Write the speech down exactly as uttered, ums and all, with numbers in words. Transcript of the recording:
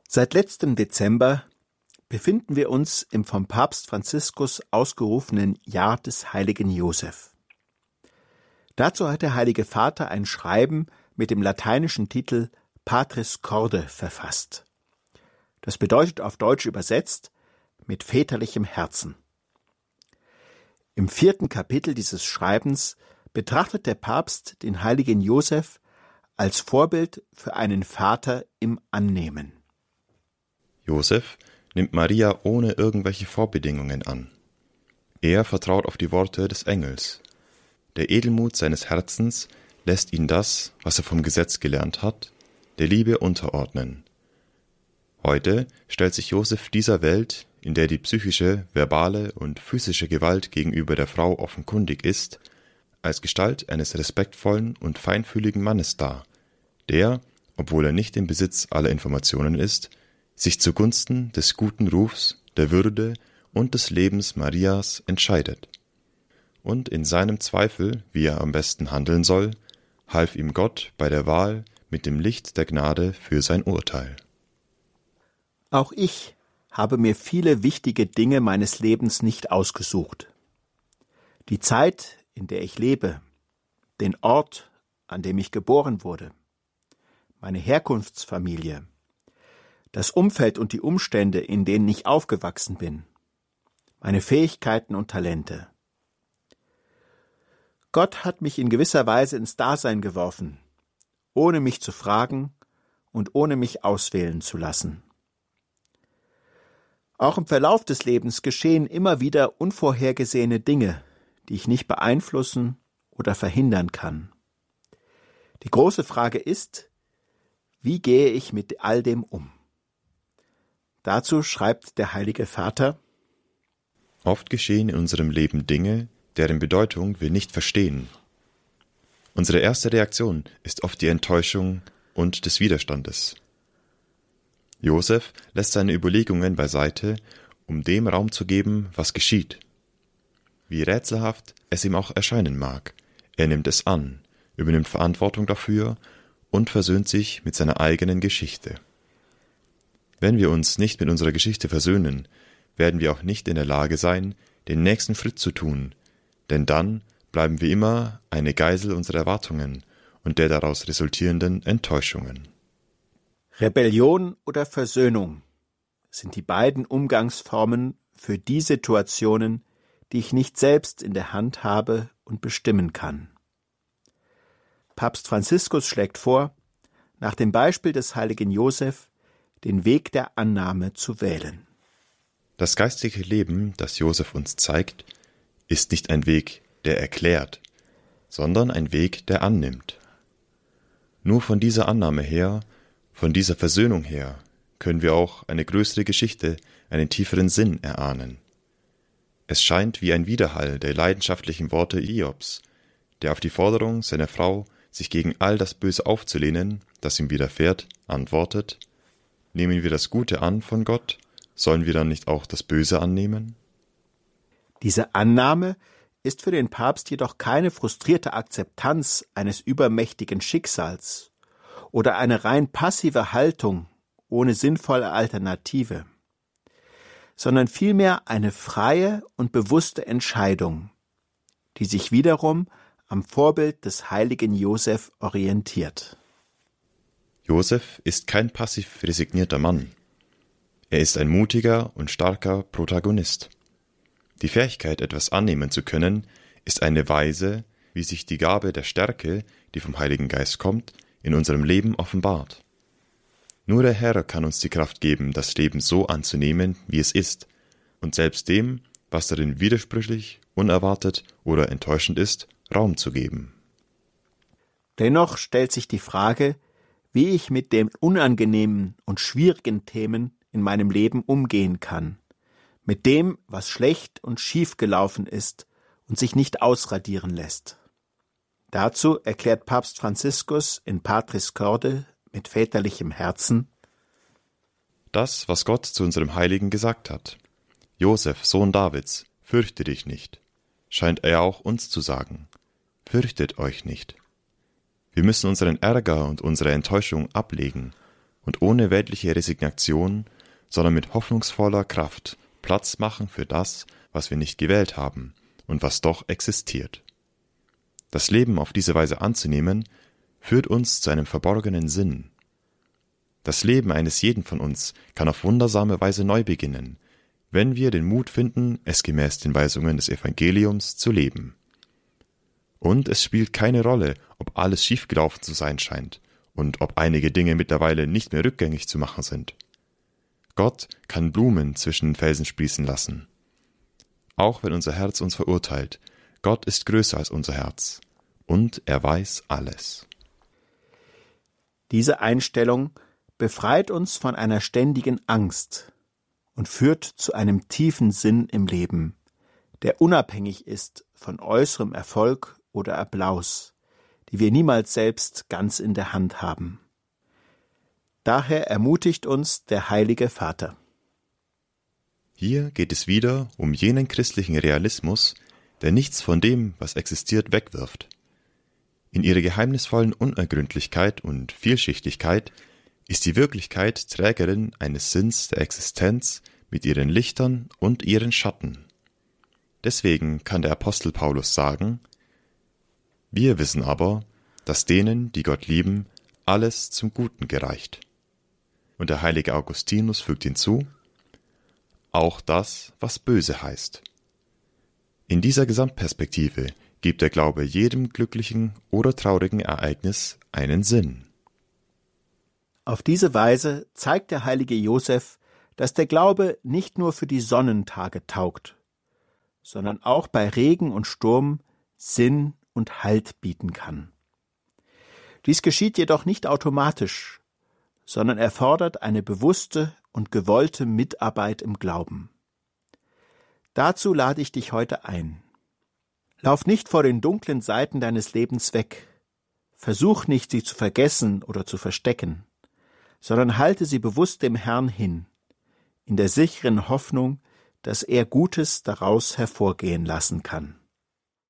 Seit letztem Dezember befinden wir uns im vom Papst Franziskus ausgerufenen Jahr des heiligen Josef. Dazu hat der Heilige Vater ein Schreiben mit dem lateinischen Titel Patris Corde verfasst. Das bedeutet auf Deutsch übersetzt mit väterlichem Herzen. Im vierten Kapitel dieses Schreibens betrachtet der Papst den heiligen Josef als Vorbild für einen Vater im Annehmen. Josef nimmt Maria ohne irgendwelche Vorbedingungen an. Er vertraut auf die Worte des Engels. Der Edelmut seines Herzens lässt ihn das, was er vom Gesetz gelernt hat, der Liebe unterordnen. Heute stellt sich Josef dieser Welt, in der die psychische, verbale und physische Gewalt gegenüber der Frau offenkundig ist, als Gestalt eines respektvollen und feinfühligen Mannes dar, der, obwohl er nicht im Besitz aller Informationen ist, sich zugunsten des guten Rufs, der Würde und des Lebens Marias entscheidet. Und in seinem Zweifel, wie er am besten handeln soll, half ihm Gott bei der Wahl mit dem Licht der Gnade für sein Urteil. Auch ich habe mir viele wichtige Dinge meines Lebens nicht ausgesucht. Die Zeit, in der ich lebe, den Ort, an dem ich geboren wurde, meine Herkunftsfamilie, das Umfeld und die Umstände, in denen ich aufgewachsen bin, meine Fähigkeiten und Talente. Gott hat mich in gewisser Weise ins Dasein geworfen, ohne mich zu fragen und ohne mich auswählen zu lassen. Auch im Verlauf des Lebens geschehen immer wieder unvorhergesehene Dinge, die ich nicht beeinflussen oder verhindern kann. Die große Frage ist, wie gehe ich mit all dem um? Dazu schreibt der Heilige Vater: Oft geschehen in unserem Leben Dinge, deren Bedeutung wir nicht verstehen. Unsere erste Reaktion ist oft die Enttäuschung und des Widerstandes. Josef lässt seine Überlegungen beiseite, um dem Raum zu geben, was geschieht. Wie rätselhaft es ihm auch erscheinen mag, er nimmt es an, übernimmt Verantwortung dafür und versöhnt sich mit seiner eigenen Geschichte. Wenn wir uns nicht mit unserer Geschichte versöhnen, werden wir auch nicht in der Lage sein, den nächsten Schritt zu tun, denn dann bleiben wir immer eine Geisel unserer Erwartungen und der daraus resultierenden Enttäuschungen. Rebellion oder Versöhnung sind die beiden Umgangsformen für die Situationen, die ich nicht selbst in der Hand habe und bestimmen kann. Papst Franziskus schlägt vor, nach dem Beispiel des heiligen Josef den Weg der Annahme zu wählen. Das geistige Leben, das Josef uns zeigt, ist nicht ein Weg, der erklärt, sondern ein Weg, der annimmt. Nur von dieser Annahme her, von dieser Versöhnung her, können wir auch eine größere Geschichte, einen tieferen Sinn erahnen. Es scheint wie ein Widerhall der leidenschaftlichen Worte Hiobs, der auf die Forderung seiner Frau, sich gegen all das Böse aufzulehnen, das ihm widerfährt, antwortet: Nehmen wir das Gute an von Gott, sollen wir dann nicht auch das Böse annehmen? Diese Annahme ist für den Papst jedoch keine frustrierte Akzeptanz eines übermächtigen Schicksals oder eine rein passive Haltung ohne sinnvolle Alternative, sondern vielmehr eine freie und bewusste Entscheidung, die sich wiederum am Vorbild des heiligen Josef orientiert. Josef ist kein passiv resignierter Mann. Er ist ein mutiger und starker Protagonist. Die Fähigkeit, etwas annehmen zu können, ist eine Weise, wie sich die Gabe der Stärke, die vom Heiligen Geist kommt, in unserem Leben offenbart. Nur der Herr kann uns die Kraft geben, das Leben so anzunehmen, wie es ist, und selbst dem, was darin widersprüchlich, unerwartet oder enttäuschend ist, Raum zu geben. Dennoch stellt sich die Frage, wie ich mit den unangenehmen und schwierigen Themen in meinem Leben umgehen kann, mit dem, was schlecht und schief gelaufen ist und sich nicht ausradieren lässt. Dazu erklärt Papst Franziskus in Patris Corde mit väterlichem Herzen: Das, was Gott zu unserem Heiligen gesagt hat: Josef, Sohn Davids, fürchte dich nicht, scheint er auch uns zu sagen: Fürchtet euch nicht. Wir müssen unseren Ärger und unsere Enttäuschung ablegen und ohne weltliche Resignation, sondern mit hoffnungsvoller Kraft Platz machen für das, was wir nicht gewählt haben und was doch existiert. Das Leben auf diese Weise anzunehmen, führt uns zu einem verborgenen Sinn. Das Leben eines jeden von uns kann auf wundersame Weise neu beginnen, wenn wir den Mut finden, es gemäß den Weisungen des Evangeliums zu leben. Und es spielt keine Rolle, ob alles schiefgelaufen zu sein scheint und ob einige Dinge mittlerweile nicht mehr rückgängig zu machen sind. Gott kann Blumen zwischen den Felsen sprießen lassen. Auch wenn unser Herz uns verurteilt, Gott ist größer als unser Herz und er weiß alles. Diese Einstellung befreit uns von einer ständigen Angst und führt zu einem tiefen Sinn im Leben, der unabhängig ist von äußerem Erfolg oder Applaus, die wir niemals selbst ganz in der Hand haben. Daher ermutigt uns der Heilige Vater. Hier geht es wieder um jenen christlichen Realismus, der nichts von dem, was existiert, wegwirft. In ihrer geheimnisvollen Unergründlichkeit und Vielschichtigkeit ist die Wirklichkeit Trägerin eines Sinns der Existenz mit ihren Lichtern und ihren Schatten. Deswegen kann der Apostel Paulus sagen: Wir wissen aber, dass denen, die Gott lieben, alles zum Guten gereicht. Und der heilige Augustinus fügt hinzu: Auch das, was böse heißt. In dieser Gesamtperspektive gibt der Glaube jedem glücklichen oder traurigen Ereignis einen Sinn. Auf diese Weise zeigt der heilige Josef, dass der Glaube nicht nur für die Sonnentage taugt, sondern auch bei Regen und Sturm Sinn und Halt bieten kann. Dies geschieht jedoch nicht automatisch, sondern erfordert eine bewusste und gewollte Mitarbeit im Glauben. Dazu lade ich dich heute ein. Lauf nicht vor den dunklen Seiten deines Lebens weg. Versuch nicht, sie zu vergessen oder zu verstecken, sondern halte sie bewusst dem Herrn hin, in der sicheren Hoffnung, dass er Gutes daraus hervorgehen lassen kann.